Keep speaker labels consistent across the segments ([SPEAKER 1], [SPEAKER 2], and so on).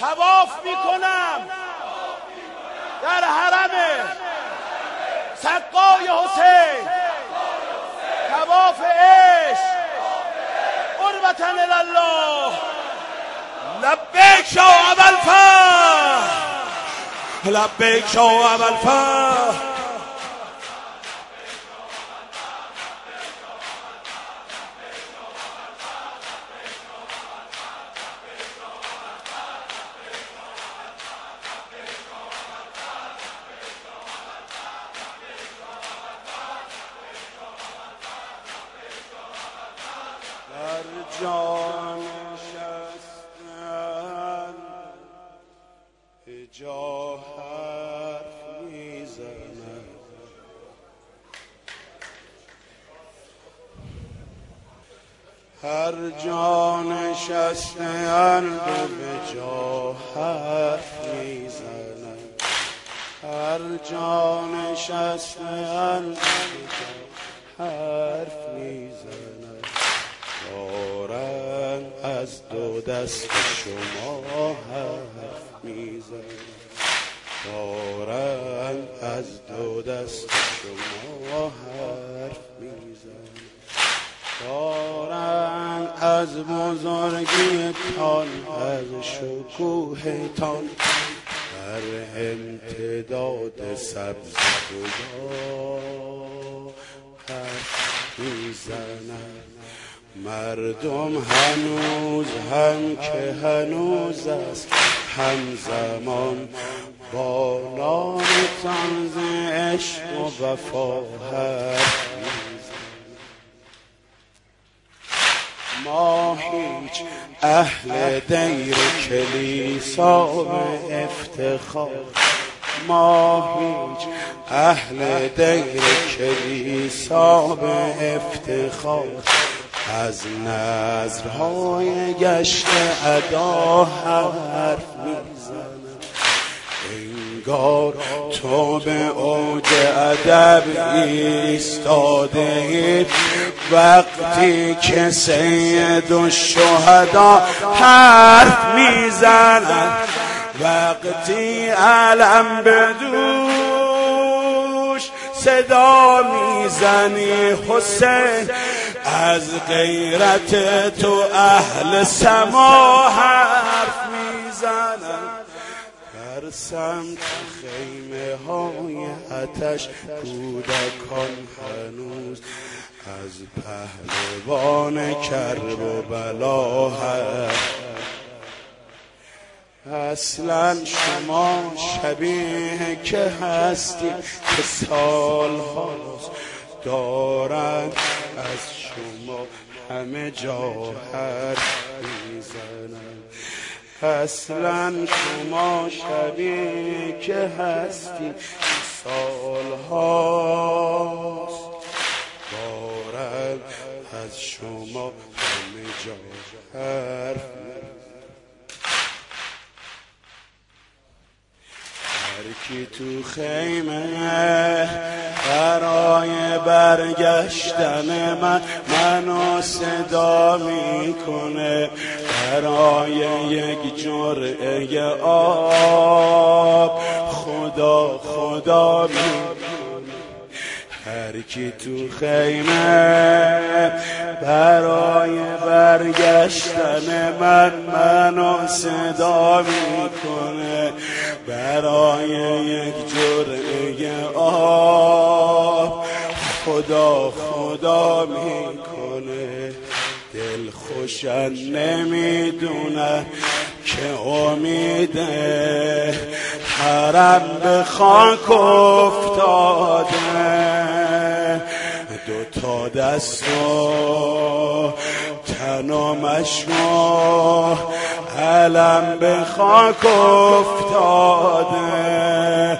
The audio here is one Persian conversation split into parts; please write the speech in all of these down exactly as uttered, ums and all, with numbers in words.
[SPEAKER 1] طواف میکنم در حرم سقای حسین، طواف عشق قربة الله. لبیک شاه ابوالفتح، لبیک شاه ابوالفتح. در جان نشستن جا حرف میزند، هر جا نشستن به جا حرف میزند، هر جا نشستن به جا حرف میزند. دارن از دو دست شما حرف میزنن، دارن از دو دست شما حرف میزنن، دارن از بزرگیتان، از شکوهتان در امتداد سبزگوها حرف میزنن. مردم هنوز هم که هنوز است همزمان با نامتان ز عشق و وفا حرف میزنن. ما هیچ اهل دیر کلیسا به افتخار، ما هیچ اهل دیر کلیسا به افتخار از نذرهای گشت ادا حرف میزنم. انگار تو به اوج ادب ایستاده وقتی که سید الشهدا حرف میزنم، وقتی علم بدوش صدا میزنی حسین، از غیرت تو اهل سما حرف میزنن. در سمت خیمه های آتش کودکان هنوز از پهلوان کرب و بلا حرف. اصلا شما شبیه که هستی که سال هاست دارن از شما همه جا حرف میزنن. اصلا شما شبیه که هستی سال هاست دارن از شما همه جا حرف میزنن. هر کی تو خیمه برای برگشتن من منو صدا میکنه، برای یک جرعه آب خدا خدا میکنه. هر کی تو خیمه برای برگشتن من منو صدا میکنه، برای یک جرعه آب خدا خدا میکنه. دل خوشن نمیدونن که امیده حرم به خاک افتاده، دو تا دست و تن و مشما علم به خاک افتاده.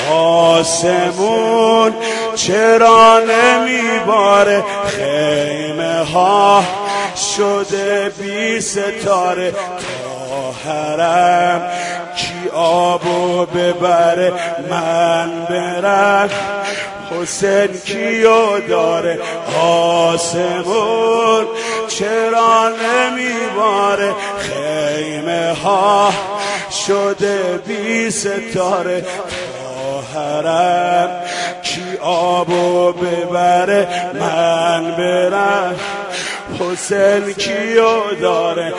[SPEAKER 1] آسمون چرا نمیباره، خیمه ها شده بی ستاره. تا حرم کی آبو ببره من برم، حسین کیو داره. آسمون چرا نمیباره، خیمه ها شده بی ستاره تا حرم کی آبو ببره من برم حسین کیو داره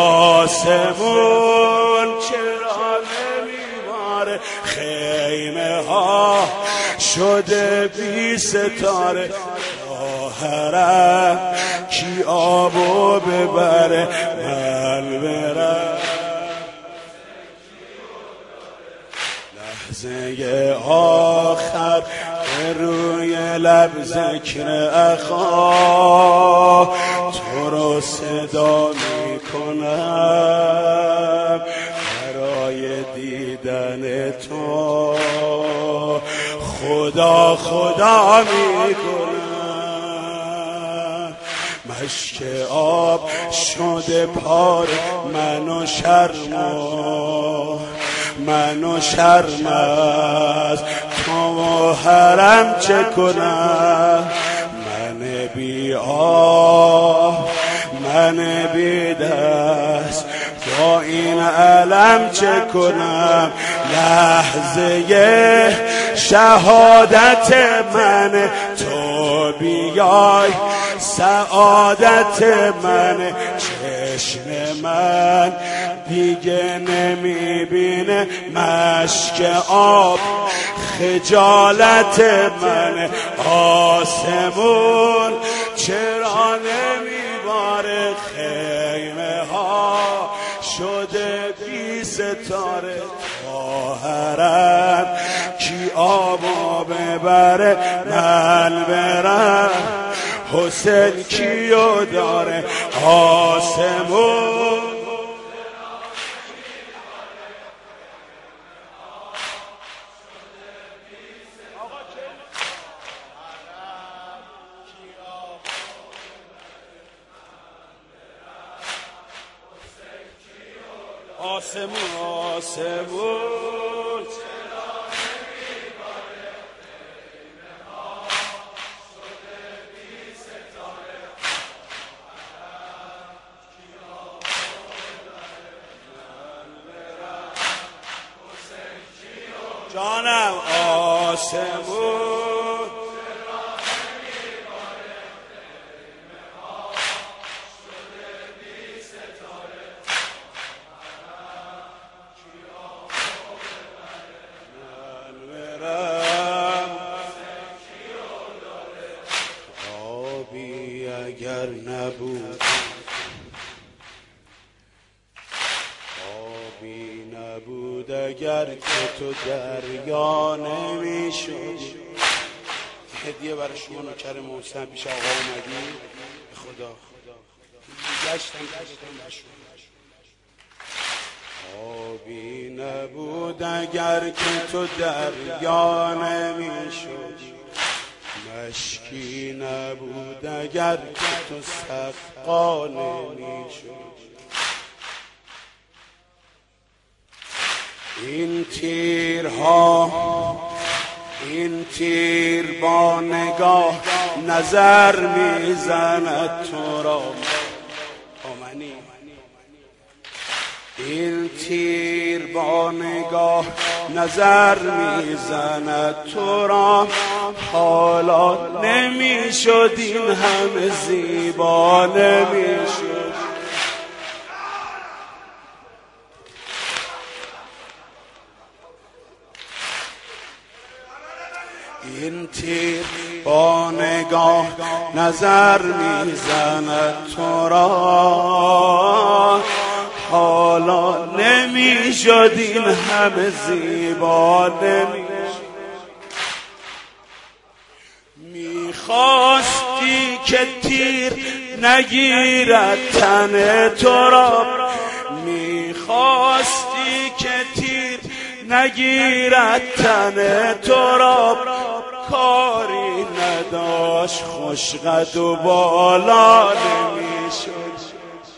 [SPEAKER 1] آسمون چرا نمیباره خیمه ها شده بی ستاره تا حرم کی آبو ببره من برم لحظه آخر روی لب ذکر اخا تو رو صدا میکنم برای دیدن تو خدا خدا میکنم مشک آب شده پار منو شرم منو شرم از تو و حرم چه کنم من بی آه من بی دست با این علم چه کنم لحظه شهادت من تو بیای سعادت من چشم من دیگه نمیبینه مشک آب خجالت من آسمون چرا نمیباره خیمه ها شده بی ستاره تا حرم کی آبا ببره من برم حسین کیو داره آسمون آسمون آسمون جانم آسمون آبی اگر نبود آبی نبود اگر که تو دریا نمیشدی هدیه برای شما نوکر محسن پیش آقا اومدی خدا گشتم گشتم نشد آبی نبود اگر که تو دریا نمیشدی مشکی نبود اگر که تو سقا نمیشدی این تیرها این تیر با نگاه نظر میزند تو را آمنی این تیر با نگاه نظر میزند تو را حالا نمیشد این همه زیبا نمیشد این تیر با نگاه نظر میزند تو را حالا نمیشد این همه زیبا نمیشد میخواستی که تیر نگیرد تن تو را میخواستی که تیر نگیرد تن تو را کاری نداشت خوشقد و بالا نمیشد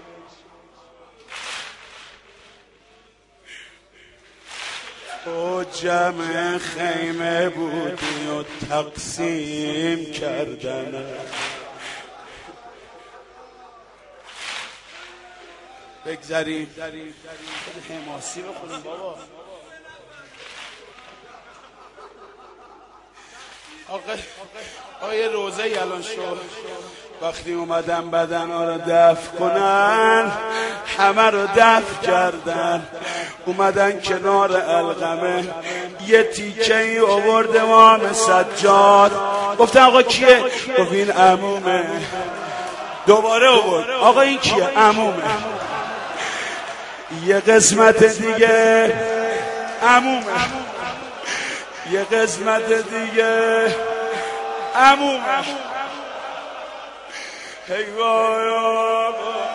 [SPEAKER 1] تو جمع خیمه بودی و تقسیم کردن بگذاریم حماسی بخونیم بابا. آقا آقای روزه ای الان شد وقتی اومدن بدن ها رو دفن کنن همه رو دفن کردن، اومدن کنار علقمه یه تیکه ای آورد امام سجاد، گفتن آقا کیه؟ گفت این عمومه. دوباره آورد آقا این کیه؟ عمومه. یه قسمت دیگه عمومه، یه قسمت دیگه عمومه. ای وای